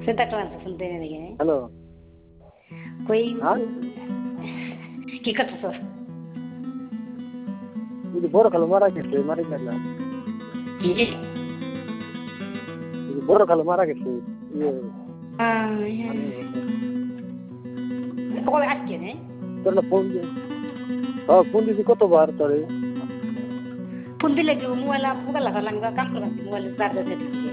Senta class सुनते हैं नहीं है हेलो कोई हाँ की करता सो ಇದು ಬೋರ್ ಕಲ್ ಮಾರಾಗಿತ್ತು ಮಾರಿದ್ದಲ್ಲ ये ಇದು ಬೋರ್ ಕಲ್ ಮಾರಾಗಿತ್ತು ಇದು हाँ कौन आज के ने ತನ್ನ ಫೋನ್ ಫೋನ್ ದಿಸಿ ಕೊಟ್ಟು ಬಾರ್ತಾರೆ पुंदी लगी मुआला पुगला का लंगा काम कर मुआला स्टार्ट दे